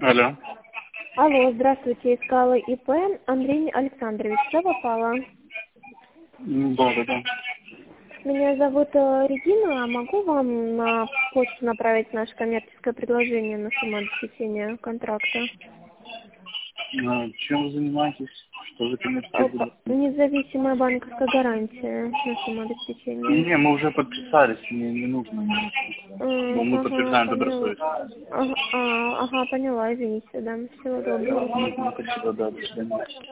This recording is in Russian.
Алло. Алло, здравствуйте, искала ИП Андрей Александрович. Что попало? Да. Меня зовут Регина. Могу вам на почту направить наше коммерческое предложение на самообеспечение контракта? Чем вы занимаетесь? Что за коммерческое предложение? Независимая банковская гарантия на самообеспечение. Не, мы уже подписались, мне не нужно. Но мы подтверждаем Поняла. добросовестно. Ага, поняла, извините, да. Всего доброго. Спасибо, да, до свидания.